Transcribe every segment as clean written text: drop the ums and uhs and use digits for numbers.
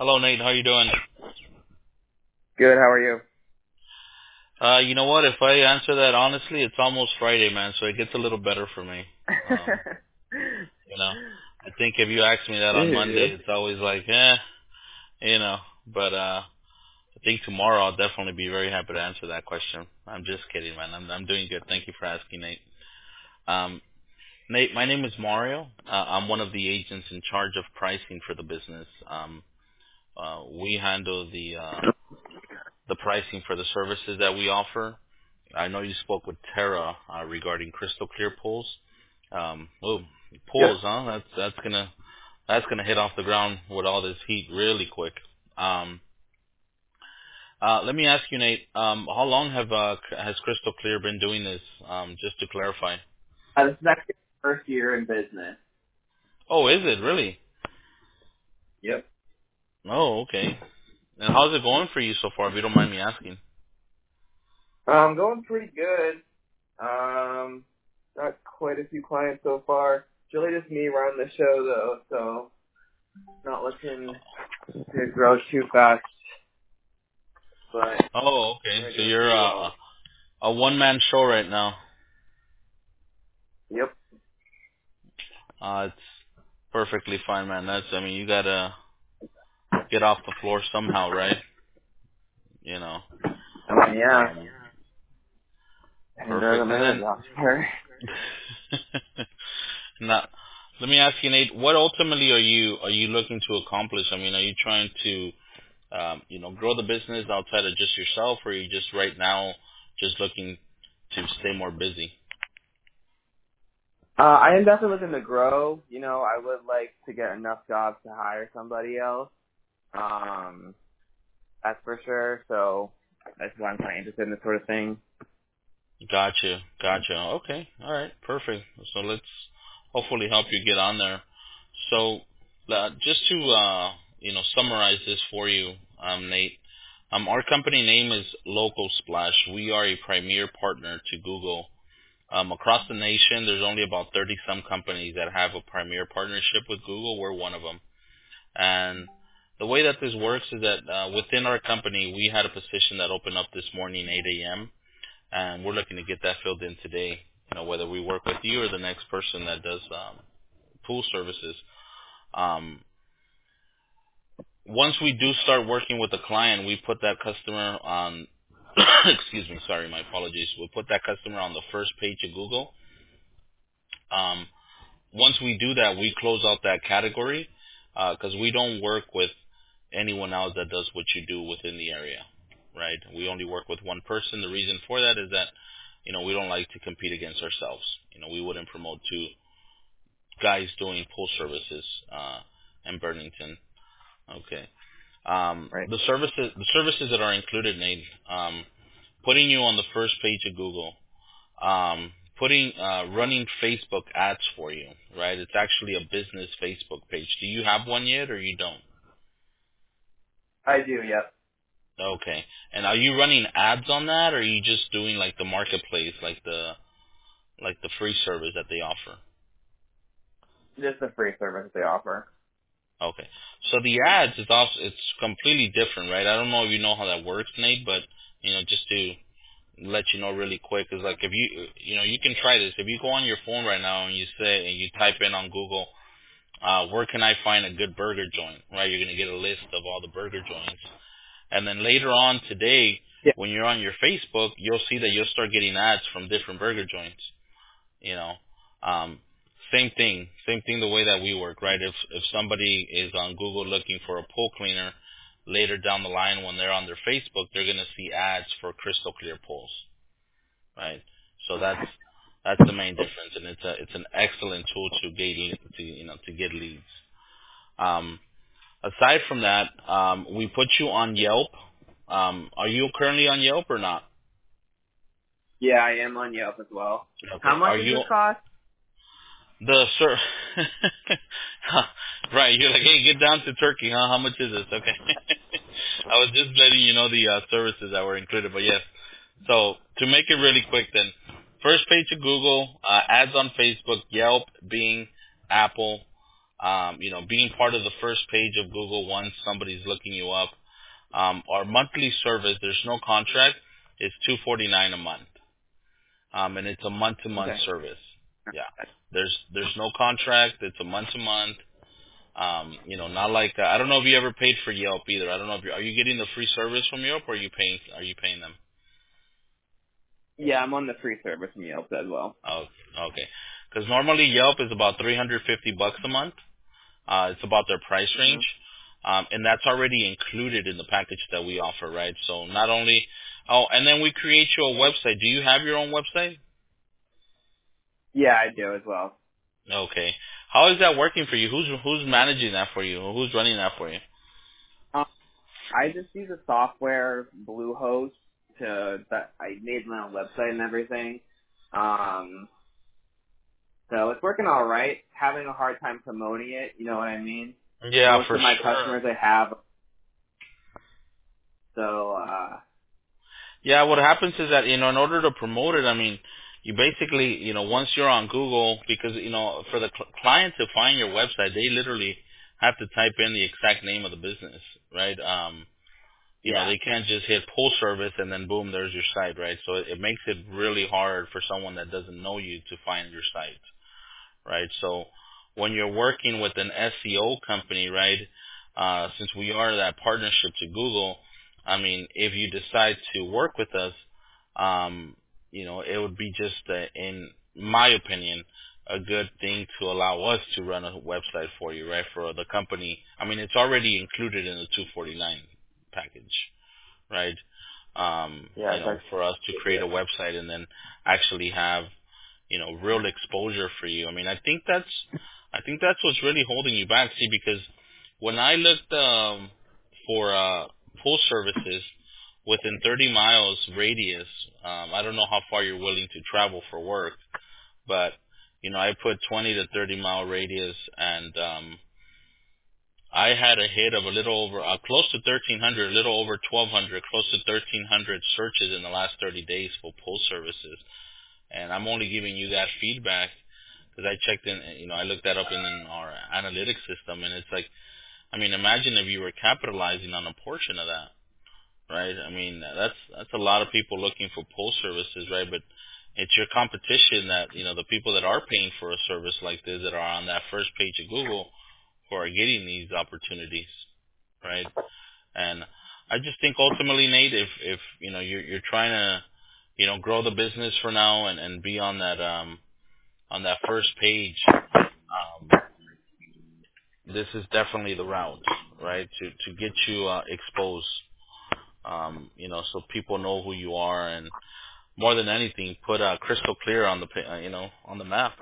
Hello, Nate. How you doing? Good. How are you? You know what? If I answer that honestly, it's almost Friday, man, so it gets a little better for me. Um, you know, I think if you ask me that on Yeah. Monday, it's always like, you know. But I think tomorrow I'll definitely be very happy to answer that question. I'm just kidding, man. I'm doing good. Thank you for asking, Nate. Um, Nate, my name is Mario. I'm one of the agents in charge of pricing for the business. We handle the pricing for the services that we offer. I know you spoke with Tara regarding crystal clear pools. Yep. Pools, huh? That's gonna hit off the ground with all this heat really quick. Um, Let me ask you, Nate. How long has Crystal Clear been doing this? Just to clarify. This is actually my first year in business. Oh, is it really? Yep. Oh, okay. And how's it going for you so far? If you don't mind me asking. Going pretty good. Got quite a few clients so far. It's really just me running the show though, so not looking to grow too fast, but Oh, okay. we're So doing you're pretty well. a one-man show right now. Yep. It's perfectly fine, man. I mean, you gotta get off the floor somehow, right? You know. I mean, yeah. Um, And the Perfect. And minute then, jobs are. now, let me ask you, Nate, what ultimately are you looking to accomplish? I mean, are you trying to, grow the business outside of just yourself, or are you just right now just looking to stay more busy? I am definitely looking to grow. You know, I would like to get enough jobs to hire somebody else. Um, that's for sure. So that's why I'm kind of interested in this sort of thing. Gotcha. Okay, all right, perfect. So let's hopefully help you get on there. So, just to summarize this for you, Nate. Our company name is Local Splash. We are a premier partner to Google. Across the nation, there's only about 30 some companies that have a premier partnership with Google. We're one of them. And the way that this works is that within our company, we had a position that opened up this morning, 8 a.m., and we're looking to get that filled in today. Whether we work with you or the next person that does pool services. Um, Once we do start working with a client, we put that customer on. Excuse me, sorry, my apologies. We put that customer on the first page of Google. Um, Once we do that, we close out that category because we don't work with anyone else that does what you do within the area, right? We only work with one person. The reason for that is that, we don't like to compete against ourselves. We wouldn't promote two guys doing pool services in Burlington. Okay. Right. The services that are included, Nate, putting you on the first page of Google, running Facebook ads for you, right? It's actually a business Facebook page. Do you have one yet, or you don't? I do, yep. Okay. And are you running ads on that, or are you just doing like the marketplace, like the free service that they offer? Just the free service they offer. Okay. So the ads is also it's completely different, right? I don't know if you know how that works, Nate, but just to let you know really quick is like if you can try this. If you go on your phone right now and you type in on Google, where can I find a good burger joint, right? You're going to get a list of all the burger joints. And then later on today, Yeah. when you're on your Facebook, you'll see that you'll start getting ads from different burger joints. You know, um, same thing the way that we work, right? If somebody is on Google looking for a pool cleaner, later down the line when they're on their Facebook, they're going to see ads for crystal clear pools, right? So that's the main difference, and it's an excellent tool to get leads. Um, Aside from that, we put you on Yelp. Are you currently on Yelp or not? Yeah, I am on Yelp as well. How Okay. much Are does this you cost? the sir? Right. You're like, hey, get down to Turkey, huh? How much is this? Okay. I was just letting you know the services that were included, but yes. So to make it really quick, then, first page of Google, ads on Facebook, Yelp, Bing, Apple. being part of the first page of Google once somebody's looking you up. Our monthly service, there's no contract, is $249 a month, and it's a month-to-month Okay. service. Yeah, there's no contract. It's a month-to-month. Not like I don't know if you ever paid for Yelp either. I don't know if are you getting the free service from Yelp, or are you paying them? Yeah, I'm on the free service from Yelp as well. Oh, okay. Because normally Yelp is about $350 a month. It's about their price Hmm. range, and that's already included in the package that we offer, right? So not only, and then we create you a website. Do you have your own website? Yeah, I do as well. Okay. How is that working for you? Who's managing that for you? Who's running that for you? Um, I just use a software, Bluehost, that I made my own website and everything. So it's working all right. Having a hard time promoting it, you know what I mean? Yeah, Most for of my sure. customers I have, so Yeah, what happens is that, in order to promote it, I mean, you basically, once you're on Google, because, for the client to find your website, they literally have to type in the exact name of the business, right? yeah, They can't just hit pull service and then boom, there's your site, right? So it makes it really hard for someone that doesn't know you to find your site, right? So when you're working with an SEO company, right, since we are that partnership to Google, I mean, if you decide to work with us, it would be just, in my opinion, a good thing to allow us to run a website for you, right? For the company, I mean, it's already included in the 249 package, right? yeah, that's For us to create a website and then actually have, real exposure for you. I mean, I think that's what's really holding you back. See, because when I looked for full services within 30 miles radius, I don't know how far you're willing to travel for work, but I put 20 to 30 mile radius, and I had a hit of a little over, close to 1,300, a little over 1,200, close to 1,300 searches in the last 30 days for poll services. And I'm only giving you that feedback because I checked in, I looked that up in our analytics system, and it's like, I mean, imagine if you were capitalizing on a portion of that, right? I mean, that's a lot of people looking for poll services, right? But it's your competition that, the people that are paying for a service like this, that are on that first page of Google, who are getting these opportunities, right? And I just think ultimately, Nate, if you're trying to, grow the business for now and be on that first page, this is definitely the route, right? To get you exposed, so people know who you are, and more than anything, put crystal clear on on the map.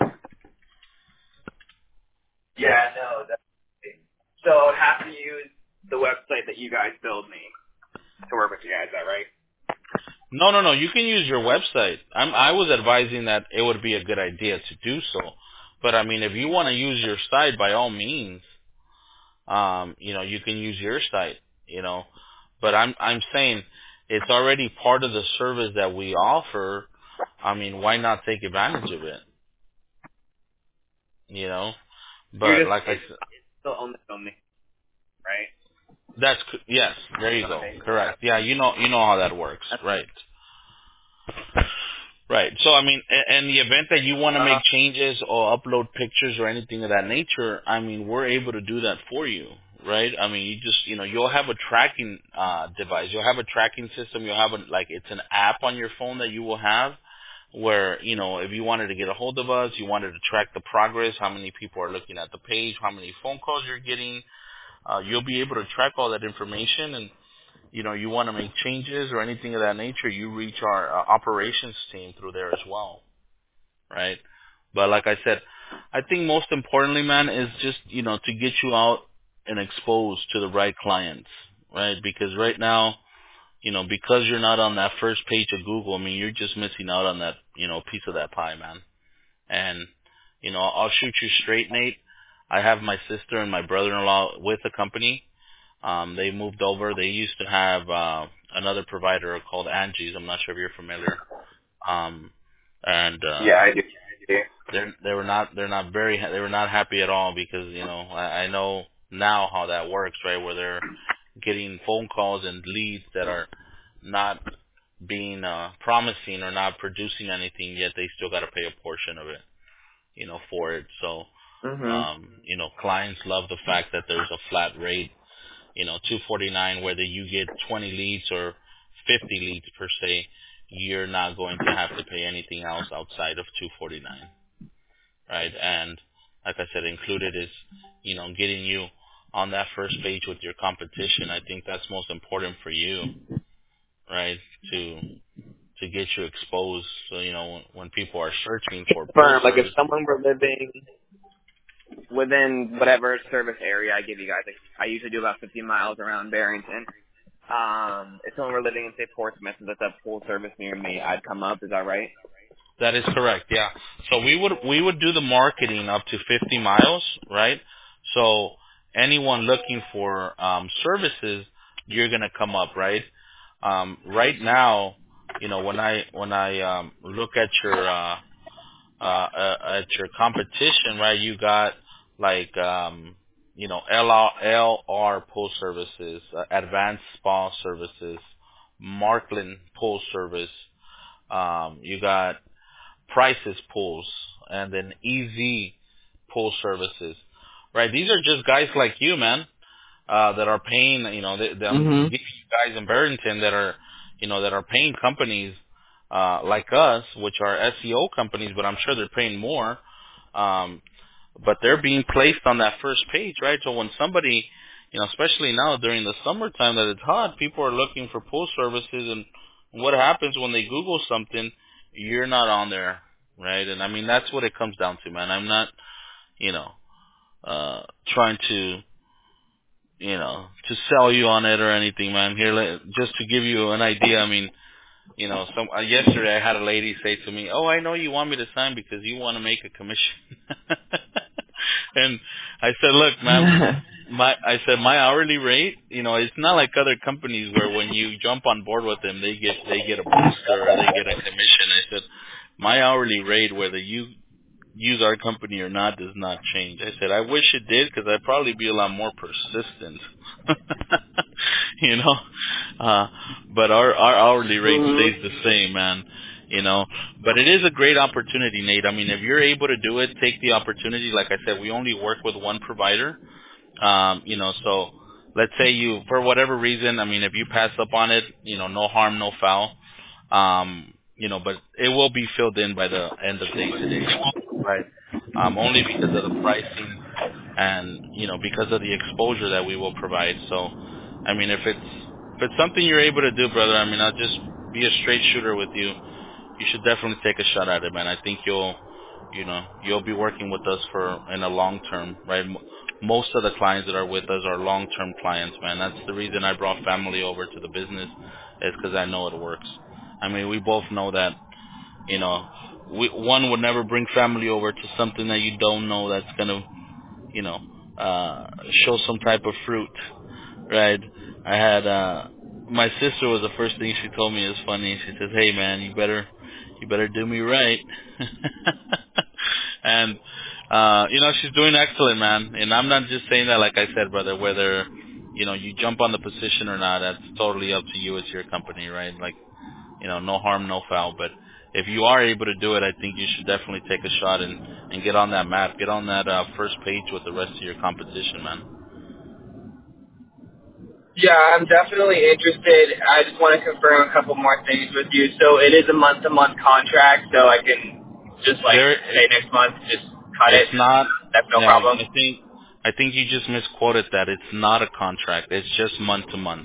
yeah, no. So I have to use the website that you guys build me to work with you guys. Is that right? No. You can use your website. I was advising that it would be a good idea to do so, but I mean, if you want to use your site, by all means, you can use your site. But I'm saying it's already part of the service that we offer. I mean, why not take advantage of it? But You're just like I said, still own the domain, right? yes. There you go. Correct. Yeah, you know how that works, right? Right. So, I mean, in the event that you want to make changes or upload pictures or anything of that nature, I mean, we're able to do that for you, right? I mean, you just, you'll have a tracking device. You'll have a tracking system. You'll have it's an app on your phone that you will have where, if you wanted to get a hold of us, you wanted to track the progress, how many people are looking at the page, how many phone calls you're getting, you'll be able to track all that information. And you want to make changes or anything of that nature, you reach our operations team through there as well, right? But like I said, I think most importantly, man, is just, to get you out and exposed to the right clients, right? Because right now, because you're not on that first page of Google, I mean, you're just missing out on that, piece of that pie, man. And, I'll shoot you straight, Nate. I have my sister and my brother-in-law with the company. They moved over. They used to have another provider called Angie's. I'm not sure if you're familiar. Um, and Yeah, I do. they were not happy at all because I know now how that works, right? Where they're getting phone calls and leads that are not being promising or not producing anything, yet they still got to pay a portion of it, for it. So, Mhm. clients love the fact that there's a flat rate, $249, whether you get 20 leads or 50 leads per se, you're not going to have to pay anything else outside of $249, right? And like I said, included is, getting you on that first page with your competition. I think that's most important for you, right? To get you exposed, so when people are searching for pool Confirm, like if service. someone were living within whatever service area I give you guys, like I usually do about 50 miles around Barrington. If someone were living in say Portsmouth and that's a pool service near me, I'd come up. Is that right? That is correct. Yeah. So we would do the marketing up to 50 miles, right? So anyone looking for services, you're gonna come up, right? Right now, when I look at your competition, right? You got like LR Pool Services, Advanced Spa Services, Markland Pool Service. You got Prices Pools, and then EZ Pool Services, right? These are just guys like you, man, that are paying. I'm Mhm. giving you guys in Barrington that are paying companies like us, which are SEO companies, but I'm sure they're paying more. Um, but they're being placed on that first page, right? So when somebody, especially now during the summertime that it's hot, people are looking for pool services, and what happens when they Google something, you're not on there, right? And I mean, that's what it comes down to, man. I'm not, trying to sell you on it or anything, man. Here, just to give you an idea, I mean, yesterday I had a lady say to me, "Oh, I know you want me to sign because you want to make a commission." And I said, "Look, ma'am, my hourly rate, it's not like other companies where when you jump on board with them, they get a booster or they get a commission." I said, "My hourly rate, whether you use our company or not, does not change." I said, "I wish it did because I'd probably be a lot more persistent." you know, but our hourly rate Mhm. stays the same, man. But it is a great opportunity, Nate. I mean, if you're able to do it, take the opportunity. Like I said, we only work with one provider. So let's say you, for whatever reason, I mean, if you pass up on it, no harm, no foul. But it will be filled in by the end of day today, right? Only because of the pricing and, because of the exposure that we will provide. So, I mean, if it's something you're able to do, brother, I mean, I'll just be a straight shooter with you. You should definitely take a shot at it, man. I think you'll be working with us in a long term, right? Most of the clients that are with us are long-term clients, man. That's the reason I brought family over to the business, is because I know it works. I mean, we both know that, one would never bring family over to something that you don't know that's gonna, you know, show some type of fruit, right? I had my sister was the first thing she told me. Is funny. She says, "Hey man, you better do me right." And she's doing excellent, man. And I'm not just saying that, like I said, brother, whether you jump on the position or not, that's totally up to you. It's your company, right? Like, no harm, no foul. But if you are able to do it, I think you should definitely take a shot and get on that map, get on that first page with the rest of your competition, man. Yeah, I'm definitely interested. I just want to confirm a couple more things with you. So it is a month-to-month contract, so I can just like There, say next month, just cut it's it. not. That's no Yeah, problem. I think you just misquoted that. It's not a contract. It's just month to month,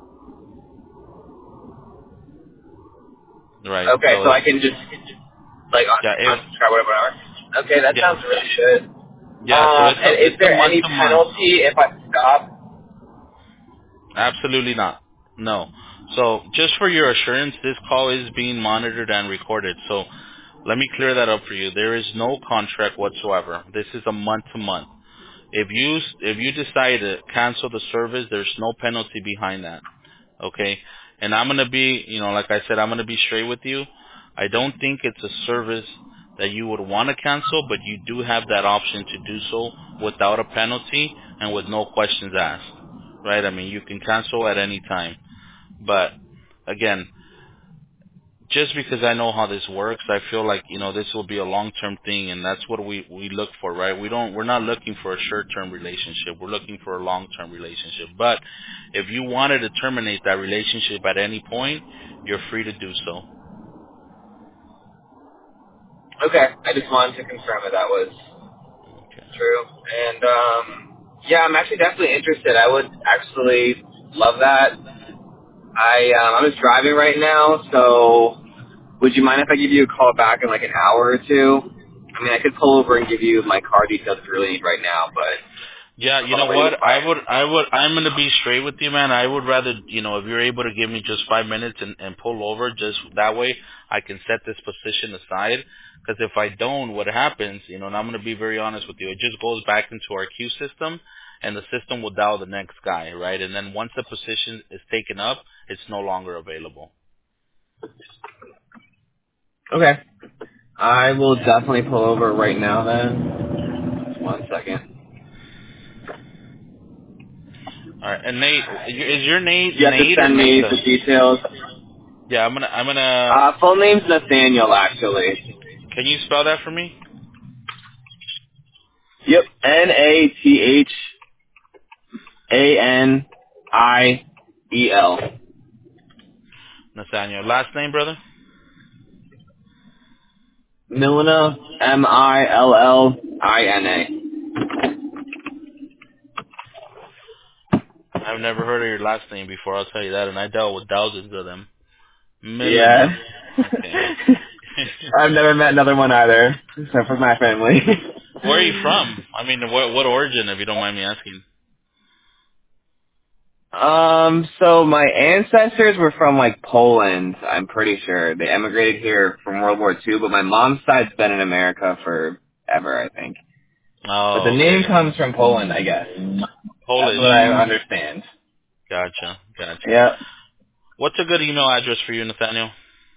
right? Okay, So so it's I can just like yeah, unsubscribe whatever. Hour. Okay, that yeah, sounds really good. yeah. So And is it's a there month any to month. penalty if I stop? Absolutely not. No. So just for your assurance, this call is being monitored and recorded. So let me clear that up for you. There is no contract whatsoever. This is a month to month. If you decide to cancel the service, there's no penalty behind that. Okay? And I'm gonna be, like I said, I'm gonna be straight with you. I don't think it's a service that you would want to cancel, but you do have that option to do so without a penalty and with no questions asked, right? I mean, you can cancel at any time. But again, just because I know how this works, I feel like, this will be a long-term thing, and that's what we look for, right? We're not looking for a short-term relationship. We're looking for a long-term relationship. But if you wanted to terminate that relationship at any point, you're free to do so. Okay, I just wanted to confirm that that was Okay. true. And, yeah, I'm actually definitely interested. I would actually love that. I'm just driving right now, so would you mind if I give you a call back in like an hour or two? I mean, I could pull over and give you my car details if you really need right now, but Yeah, I'm you on know the way to what? the fire. I'm going to be straight with you, man. I would rather, if you're able to give me just 5 minutes and pull over, just that way I can set this position aside. Because if I don't, what happens, and I'm going to be very honest with you, it just goes back into our queue system, and the system will dial the next guy, right? And then once the position is taken up, it's no longer available. Okay. I will definitely pull over right now then. Just 1 second. All right. And Nate, is your Nate You have to Nate or send me Nathan? the details. Yeah, I'm gonna. Full name's Nathaniel, actually. Can you spell that for me? Yep. Nathaniel. Nathaniel. Last name, brother? Millina, Millina. I've never heard of your last name before, I'll tell you that, and I dealt with thousands of them. Yeah. Milena. Okay. I've never met another one either, except for my family. Where are you from? I mean, what origin, if you don't mind me asking? So my ancestors were from like Poland, I'm pretty sure. They emigrated here from World War II, but my mom's side's been in America forever, I think. But the Oh, name okay. comes from Poland, I guess. That's Polish. what I understand. Gotcha. Yeah. What's a good email address for you, Nathaniel?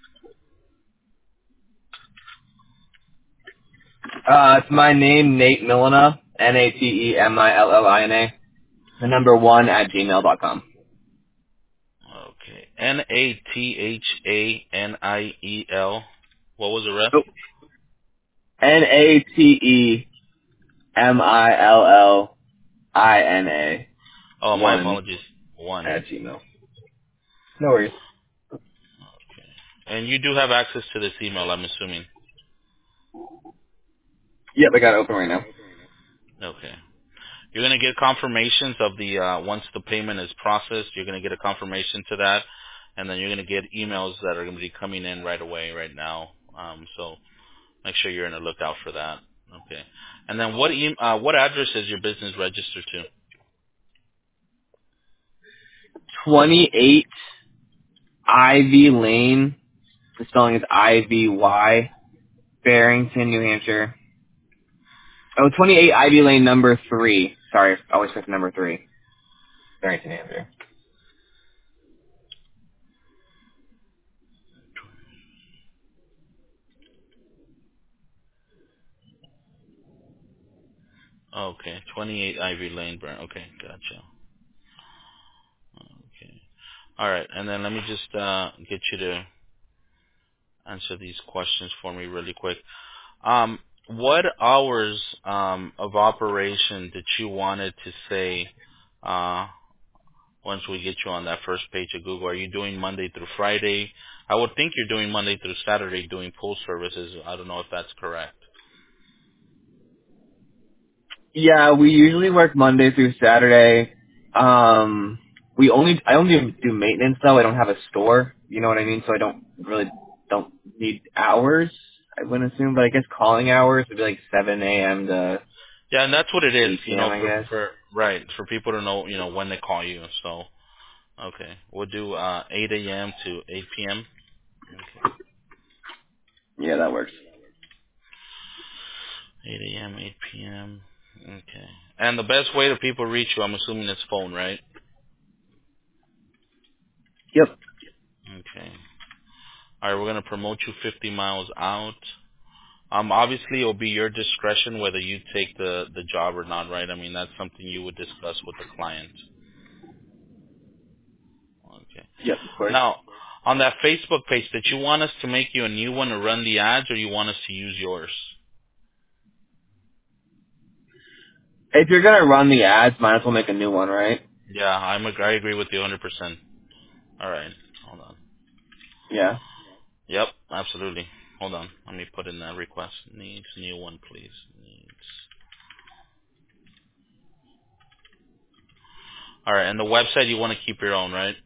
It's my name, Nate Millina, Natemillina, the number 1 at gmail.com. Okay. Nathaniel. What was the rest? Oh, Natemillina, Oh, my 1 apologies. One. at gmail. No worries. Okay. And you do have access to this email, I'm assuming. Yep, I got it open right now. Okay. You're going to get confirmations of the, once the payment is processed, you're going to get a confirmation to that, and then you're going to get emails that are going to be coming in right away, right now. So make sure you're in the lookout for that. Okay. And then what address is your business registered to? 28 Ivy Lane. The spelling is Ivy, Barrington, New Hampshire. Oh, 28 Ivy Lane, number 3. Sorry, I always put number 3. Barrington, New Hampshire. Okay. 28 Ivy Lane, Burn. Okay. Gotcha. Okay. All right. And then let me just get you to answer these questions for me really quick. What hours of operation did you wanted to say uh, once we get you on that first page of Google? Are you doing Monday through Friday? I would think you're doing Monday through Saturday doing pool services. I don't know if that's correct. Yeah, we usually work Monday through Saturday. I only do maintenance though. I don't have a store. You know what I mean? So I don't need hours. I wouldn't assume, but I guess calling hours would be like 7 a.m. to Yeah, and that's what it is, 8 p.m. I guess. for people to know, when they call you. So, okay. We'll do 8 a.m. to 8 p.m. Okay. Yeah, that works. 8 a.m., 8 p.m. Okay. And the best way to people reach you, I'm assuming it's phone, right? Yep. Okay. All right, we're going to promote you 50 miles out. Obviously, it will be your discretion whether you take the job or not, right? I mean, that's something you would discuss with the client. Okay. Yep, of course. Now, on that Facebook page, did you want us to make you a new one to run the ads, or you want us to use yours? If you're gonna run the ads, might as well make a new one, right? Yeah, I agree with you 100%. All right, hold on. Yeah. Yep, absolutely. Hold on, let me put in that request. Needs new one, please. Needs. All right, and the website you want to keep your own, right?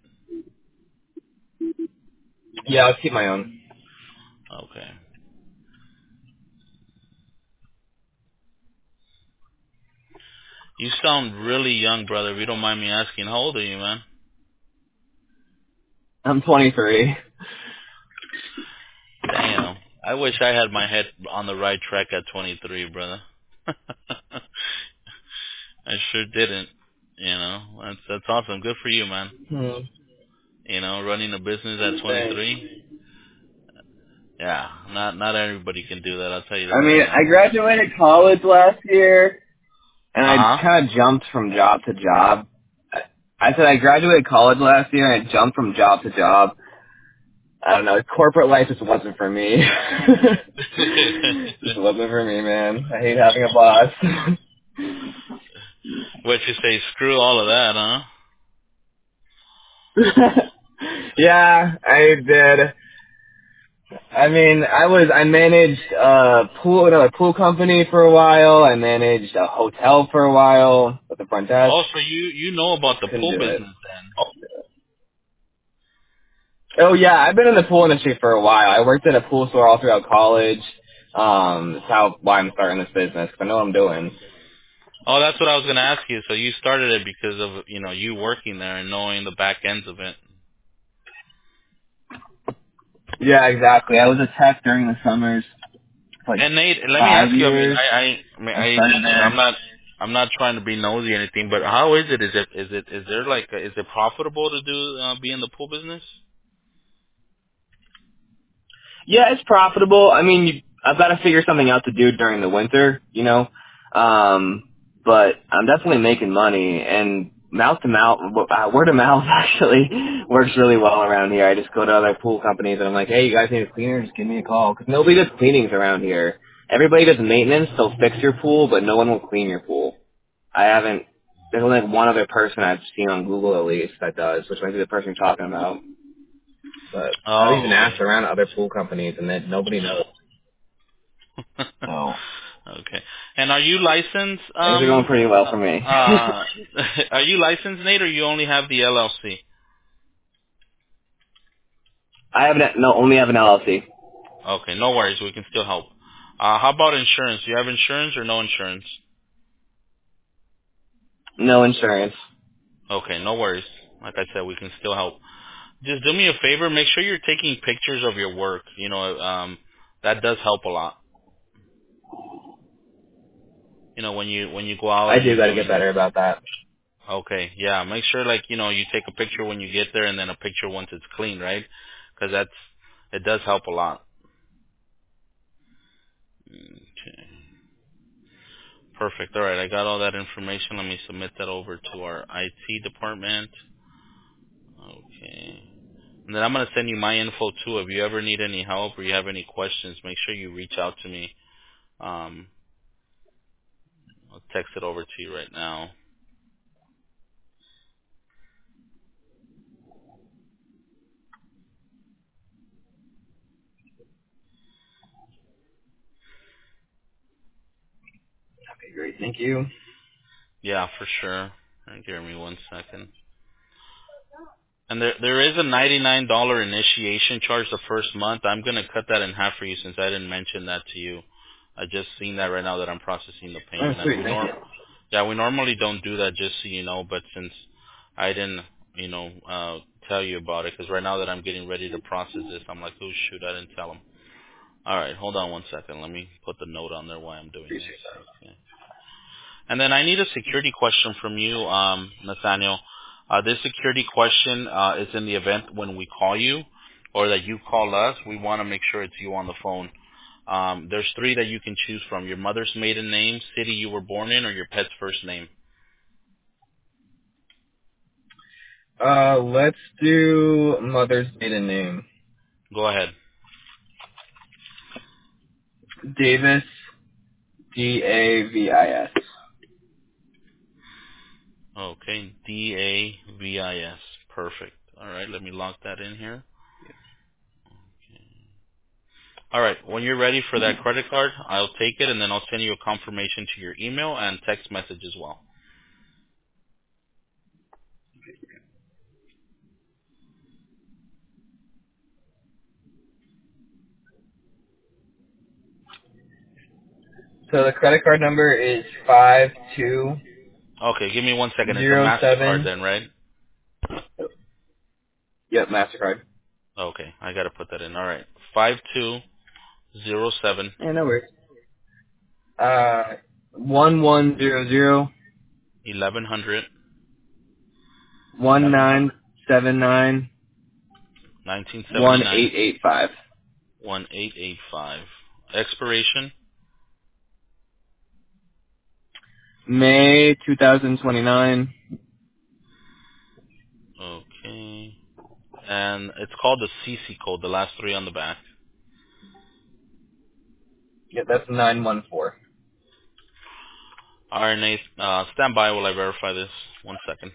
Yeah, I'll keep my own. Okay. You sound really young, brother. If you don't mind me asking, how old are you, man? I'm 23. Damn. I wish I had my head on the right track at 23, brother. I sure didn't. You know, that's awesome. Good for you, man. You know, running a business at Thanks. 23. Yeah, not everybody can do that. I'll tell you I that mean, right I now. graduated college last year, and I Uh huh. kind of jumped from job to job. I said I graduated college last year, and I jumped from job to job. I don't know. Corporate life just wasn't for me. Just wasn't for me, man. I hate having a boss. What you say? Screw all of that, huh? Yeah, I did. I mean, I managed another pool company for a while. I managed a hotel for a while with the front desk. Oh, so you know about the Couldn't pool do business it. then? Oh yeah, I've been in the pool industry for a while. I worked at a pool store all throughout college. That's why I'm starting this business, 'cause I know what I'm doing. Oh, that's what I was gonna ask you. So you started it because of you working there and knowing the back ends of it. Yeah, exactly. I was a tech during the summers for like And Nate, let me 5 ask you. I mean, years. I started there. I'm not trying to be nosy or anything, but how is it? Is there like, is it profitable to do be in the pool business? Yeah, it's profitable. I mean, I've got to figure something out to do during the winter, you know. But I'm definitely making money, and mouth to mouth, word of mouth actually works really well around here. I just go to other pool companies and I'm like, hey, you guys need a cleaner? Just give me a call. Because nobody does cleanings around here. Everybody does maintenance. They'll fix your pool, but no one will clean your pool. I haven't. There's only like one other person I've seen on Google at least that does, which might be the person you're talking about. But I've even Oh, asked around other pool companies, and then nobody knows. okay. So Okay. And are you licensed? things are going pretty well for me. Uh, are you licensed, Nate, or you only have the LLC? I have only have an LLC. Okay, no worries. We can still help. How about insurance? Do you have insurance or no insurance? No insurance. Okay, no worries. Like I said, we can still help. Just do me a favor. Make sure you're taking pictures of your work. That does help a lot. When you go out I and do you're got to get doing. better about that. Okay, yeah. Make sure you take a picture when you get there, and then a picture once it's clean, right? Because it does help a lot. Okay. Perfect. All right, I got all that information. Let me submit that over to our IT department. Okay. And then I'm going to send you my info too. If you ever need any help or you have any questions, make sure you reach out to me. Um, I'll text it over to you right now. Okay, great. Thank you. Yeah, for sure. Give me 1 second. And there is a $99 initiation charge the first month. I'm going to cut that in half for you since I didn't mention that to you. I just seen that right now that I'm processing the Oh, payment. And sweet. Thank you. we normally don't do that, just so you know, but since I didn't, tell you about it, because right now that I'm getting ready to process this, I'm like, oh shoot, I didn't tell him. All right, hold on 1 second. Let me put the note on there why I'm doing Appreciate this. that. Okay. And then I need a security question from you, Nathaniel. This security question is in the event when we call you or that you call us, we want to make sure it's you on the phone. There's three that you can choose from: your mother's maiden name, city you were born in, or your pet's first name. Let's do mother's maiden name. Go ahead. Davis, Davis. Okay, Davis. Perfect. All right, let me lock that in here. All right, when you're ready for that credit card, I'll take it, and then I'll send you a confirmation to your email and text message as well. So the credit card number is 5207. Okay, give me 1 second. It's a MasterCard then, right? Yep, MasterCard. Okay, I got to put that in. All right, 5207 Yeah, no worries. 1100 1100 1979 1979 1885. 1885. Expiration. May 2029. Okay. And it's called the CC code, the last three on the back. Yeah, that's 914. All right, Nate. Stand by while I verify this. 1 second.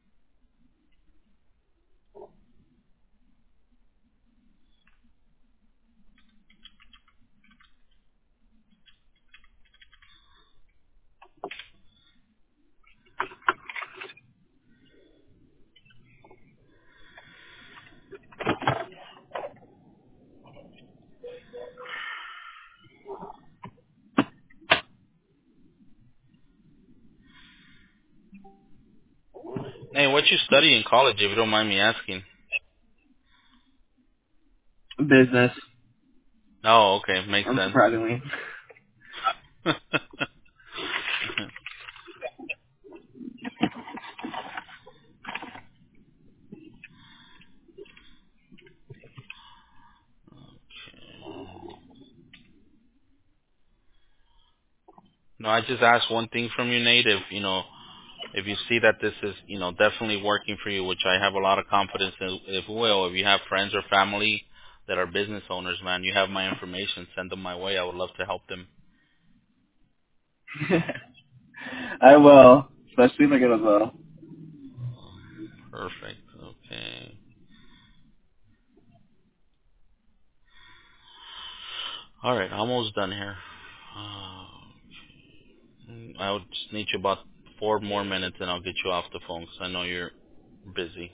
Hey, what you study in college, if you don't mind me asking? Business, Oh, okay. Makes sense. unsurprisingly. No, I just asked one thing from you, Nate. If you see that this is, definitely working for you, which I have a lot of confidence in, if will, if you have friends or family that are business owners, man, you have my information. Send them my way. I would love to help them. I will, especially if I get a vote. Perfect. Okay. All right, almost done here. I would just need you about 4 more minutes, and I'll get you off the phone because I know you're busy.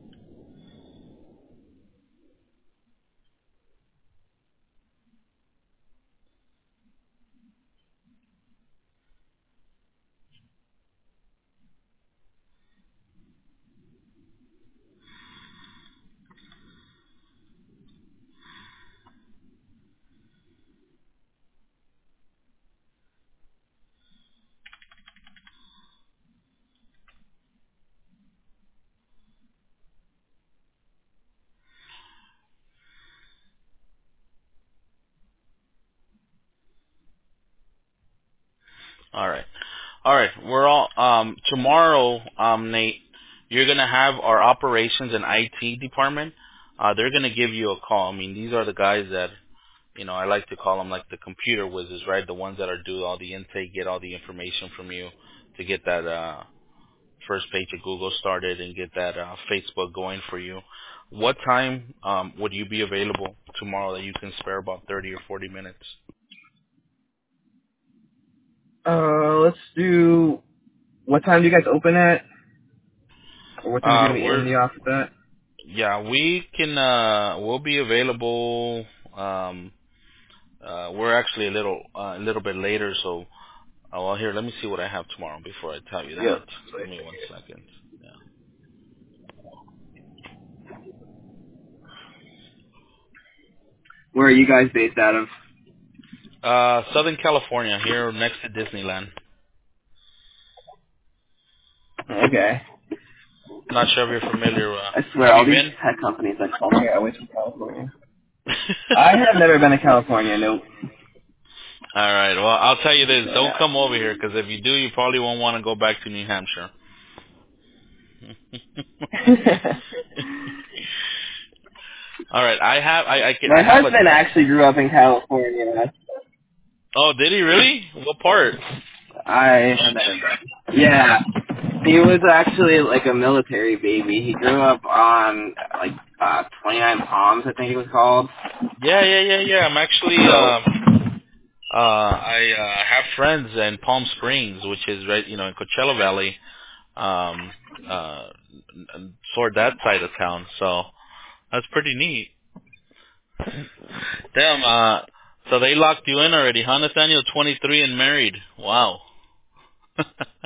All right. All right. We're all tomorrow, Nate. You're gonna have our operations and IT department. They're gonna give you a call. I mean, these are the guys that I like to call them like the computer whizzes, right? The ones that are do all the intake, get all the information from you to get that first page of Google started and get that Facebook going for you. What time would you be available tomorrow that you can spare about 30 or 40 minutes? Let's do, what time do you guys open at? Or what time are you going to be in We're the office at? Yeah, we can. We'll be available. We're actually a little bit later. So, well, here, let me see what I have tomorrow before I tell you that. Yep. Give me 1 second. Yeah. Where are you guys based out of? Southern California, here next to Disneyland. Okay. Not sure if you're familiar. I swear, Have all you these been? tech companies that call me are always from California. I have never been to California, nope. All right. Well, I'll tell you this: don't come over here, because if you do, you probably won't want to go back to New Hampshire. All right. My I have a. husband actually grew up in California. Oh, did he really? What part? Yeah. He was actually like a military baby. He grew up on like 29 Palms, I think it was called. Yeah. I'm actually. So I have friends in Palm Springs, which is right, in Coachella Valley, toward that side of town. So that's pretty neat. Damn. So they locked you in already, huh, Nathaniel? 23 and married. Wow. they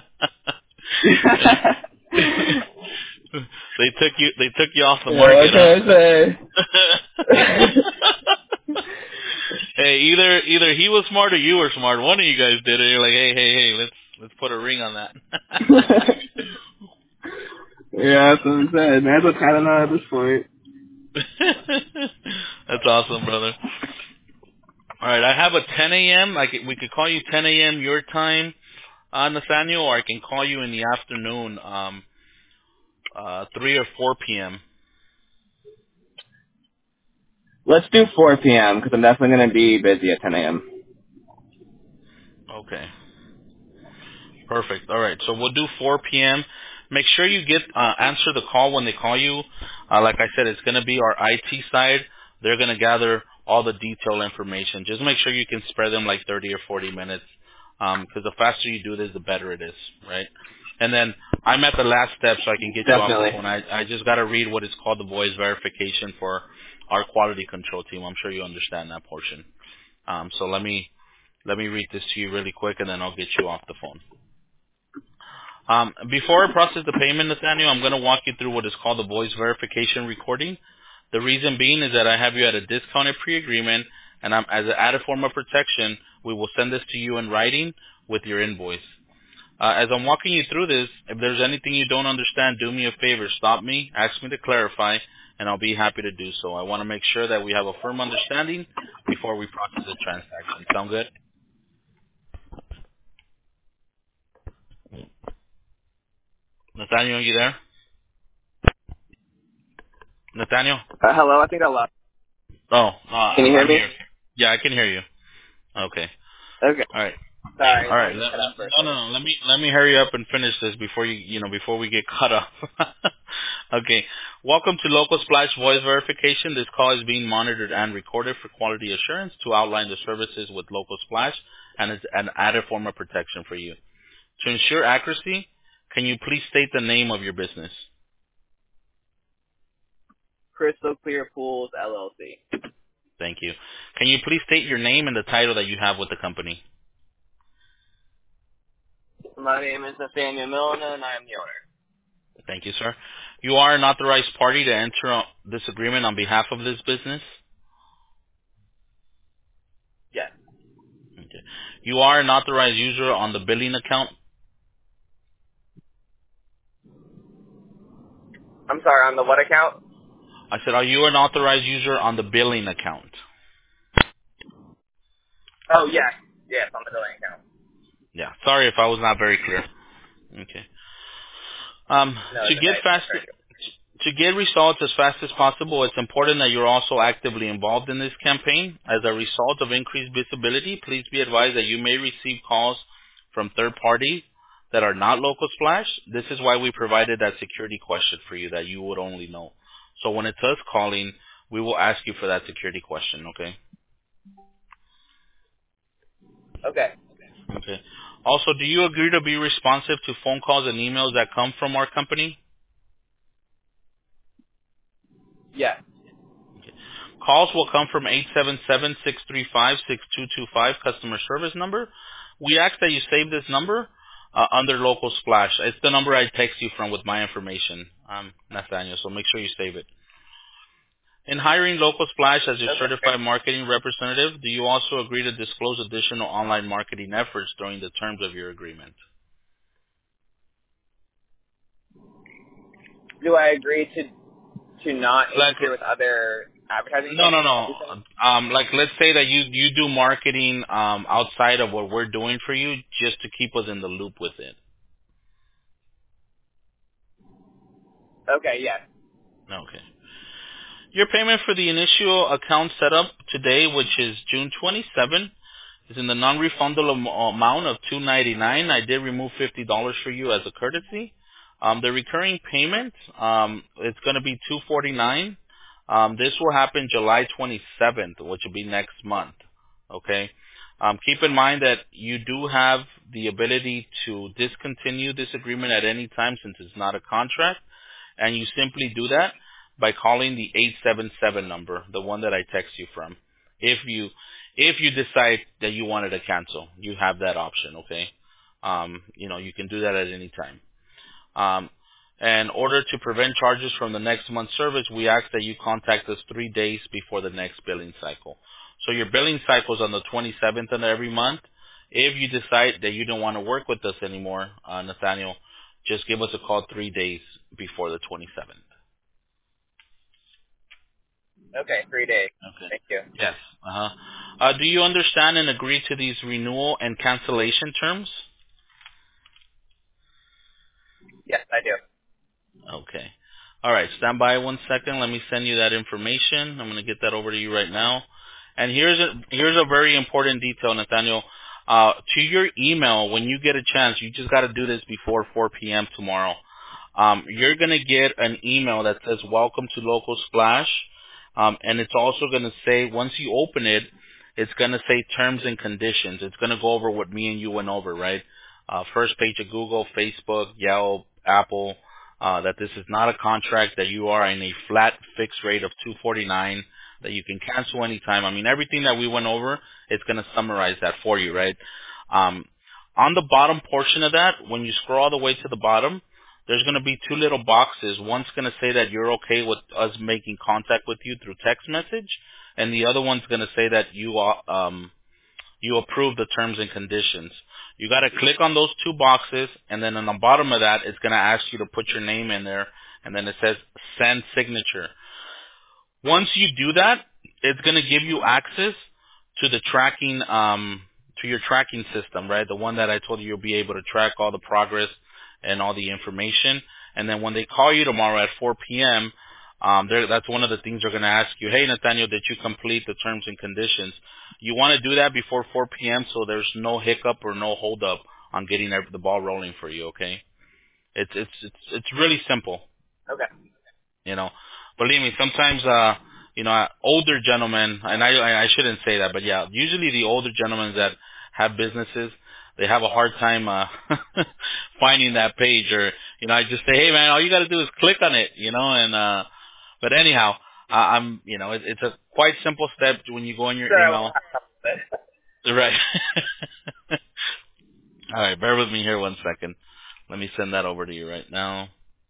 took you off the what market, can I say? huh? Hey, either he was smart or you were smart. One of you guys did it. You're like, hey, let's put a ring on that. Yeah, that's what I'm saying. That's what's kind of not at this point. That's awesome, brother. All right, I have a 10 a.m. We could call you 10 a.m. your time, Nathaniel, or I can call you in the afternoon, 3 or 4 p.m. Let's do 4 p.m. because I'm definitely going to be busy at 10 a.m. Okay. Perfect. All right. So we'll do 4 p.m. Make sure you answer the call when they call you. Like I said, it's going to be our IT side. They're going to gather all the detailed information. Just make sure you can spare them like 30 or 40 minutes, because the faster you do this, the better it is, right? And then I'm at the last step, so I can get you off the Definitely. phone. I just got to read what is called the voice verification for our quality control team. I'm sure you understand that portion. So let me read this to you really quick, and then I'll get you off the phone. Before I process the payment, Nathaniel, I'm going to walk you through what is called the voice verification recording. The reason being is that I have you at a discounted pre-agreement, and as an added form of protection, we will send this to you in writing with your invoice. As I'm walking you through this, if there's anything you don't understand, do me a favor. Stop me, ask me to clarify, and I'll be happy to do so. I want to make sure that we have a firm understanding before we process the transaction. Sound good? Nathaniel, you there? Nathaniel? Hello, I think I lost. Oh, Can you hear I'm me? here. Yeah, I can hear you. Okay. Okay. All right. Sorry, All the right. line just cut out for a No. second. Let me hurry up and finish this before before we get cut off. Okay. Welcome to Local Splash Voice Verification. This call is being monitored and recorded for quality assurance to outline the services with Local Splash, and it's an added form of protection for you. To ensure accuracy, can you please state the name of your business? Crystal Clear Pools LLC. Thank you. Can you please state your name and the title that you have with the company? My name is Nathaniel Milner, and I am the owner. Thank you, sir. You are an authorized party to enter this agreement on behalf of this business? Yes. Okay. You are an authorized user on the billing account? I'm sorry, on the what account? I said, are you an authorized user on the billing account? Oh, yes. Yes, on the billing account. Yeah. Sorry if I was not very clear. Okay. No, To it's get okay. fast, to get results as fast as possible, it's important that you're also actively involved in this campaign. As a result of increased visibility, please be advised that you may receive calls from third parties that are not Local Splash. This is why we provided that security question for you that you would only know. So when it's us calling, we will ask you for that security question, okay? Okay. Okay. Also, do you agree to be responsive to phone calls and emails that come from our company? Yes. Calls will come from 877-635-6225 customer service number. We ask that you save this number under Local Splash. It's the number I text you from with my information, Nathaniel, so make sure you save it. In hiring Local Splash as your Okay. certified marketing representative, do you also agree to disclose additional online marketing efforts during the terms of your agreement? Do I agree to not Like, interfere with other advertising No, stuff? no, no. Like let's say that you do marketing outside of what we're doing for you, just to keep us in the loop with it. Okay, yes. Okay. Your payment for the initial account setup today, which is June 27, is in the non-refundable amount of $299. I did remove $50 for you as a courtesy. The recurring payment, it's going to be $249. This will happen July 27th, which will be next month. Okay. Keep in mind that you do have the ability to discontinue this agreement at any time since it's not a contract, and you simply do that by calling the 877 number, the one that I text you from. If you decide that you wanted to cancel, you have that option, okay? You can do that at any time. And in order to prevent charges from the next month's service, we ask that you contact us 3 days before the next billing cycle. So your billing cycle is on the 27th of every month. If you decide that you don't want to work with us anymore, Nathaniel, just give us a call 3 days before the 27th. Okay, 3 days. Okay. Thank you. Yes. Do you understand and agree to these renewal and cancellation terms? Yes, I do. Okay. All right. Stand by 1 second. Let me send you that information. I'm going to get that over to you right now. And here's a very important detail, Nathaniel. To your email, when you get a chance, you just got to do this before 4 p.m. tomorrow. You're going to get an email that says "Welcome to Local Splash," and it's also going to say, once you open it, it's going to say terms and conditions. It's going to go over what me and you went over, right? First page of Google, Facebook, Yelp, Apple, that this is not a contract, that you are in a flat fixed rate of $249, that you can cancel anytime. I mean, everything that we went over, it's going to summarize that for you, right? On the bottom portion of that, when you scroll all the way to the bottom, there's going to be 2 little boxes. One's going to say that you're okay with us making contact with you through text message, and the other one's going to say that you approve the terms and conditions. You got to click on those 2 boxes, and then on the bottom of that, it's going to ask you to put your name in there, and then it says send signature. Once you do that, it's going to give you access to the tracking, to your tracking system, right? The one that I told you you'll be able to track all the progress and all the information. And then when they call you tomorrow at 4 p.m., that's one of the things they're going to ask you. Hey, Nathaniel, did you complete the terms and conditions? You want to do that before 4 p.m. so there's no hiccup or no holdup on getting the ball rolling for you. Okay? It's really simple. Okay. Believe me, sometimes older gentlemen, and I shouldn't say that, but yeah, usually the older gentlemen that have businesses, they have a hard time finding that page, or I just say, hey man, all you got to do is click on it, and but anyhow, it's a quite simple step when you go in your email. Right. All right, bear with me here 1 second. Let me send that over to you right now.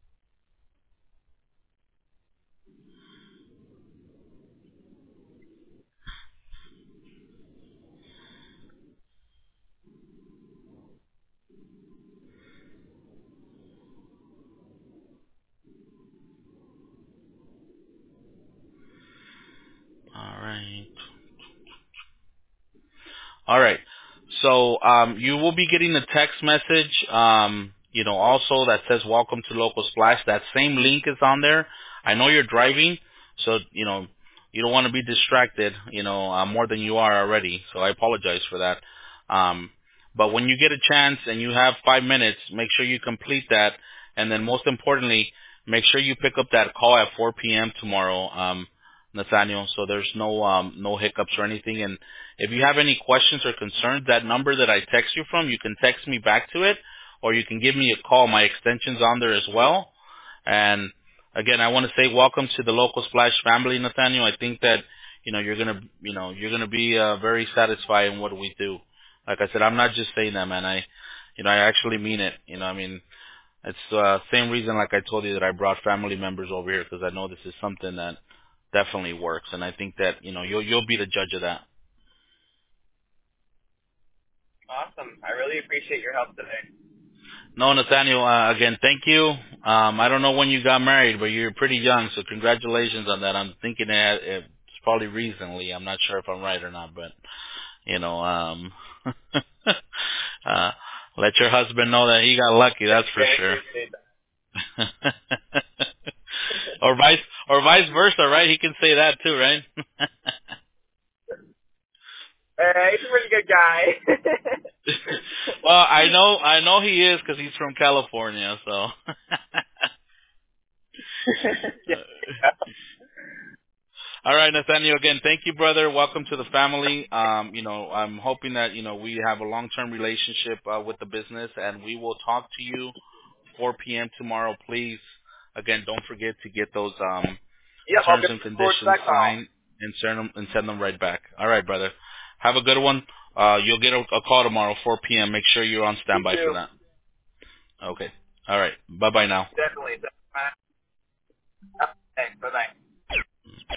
All right. So you will be getting a text message, also that says "Welcome to Local Splash." That same link is on there. I know you're driving, so you don't want to be distracted, more than you are already. So I apologize for that. But when you get a chance and you have 5 minutes, make sure you complete that, and then most importantly, make sure you pick up that call at 4 p.m. tomorrow, Nathaniel. So there's no hiccups or anything. And if you have any questions or concerns, that number that I text you from, you can text me back to it, or you can give me a call. My extension's on there as well. And again, I want to say welcome to the Local Splash family, Nathaniel. I think that you're gonna be very satisfied in what we do. Like I said, I'm not just saying that, man. I actually mean it. It's the same reason, like I told you, that I brought family members over here, because I know this is something that definitely works, and I think that you'll be the judge of that. Awesome. I really appreciate your help today. No, Nathaniel, again, thank you. I don't know when you got married, but you're pretty young, so congratulations on that. I'm thinking that probably recently. I'm not sure if I'm right or not, but let your husband know that he got lucky. That's for sure. or vice versa, right? He can say that too, right? He's a pretty good guy. Well, I know he is because he's from California. So. Yeah. All right, Nathaniel. Again, thank you, brother. Welcome to the family. I'm hoping that we have a long-term relationship with the business, and we will talk to you 4 p.m. tomorrow. Please, again, don't forget to get those Yep, I'll terms get and the forward conditions back call. signed and send them right back. All right, brother. Have a good one. You'll get a call tomorrow, 4 p.m. Make sure you're on You standby for too. that. Okay. All right. Bye-bye now. Definitely. Thanks. Bye-bye.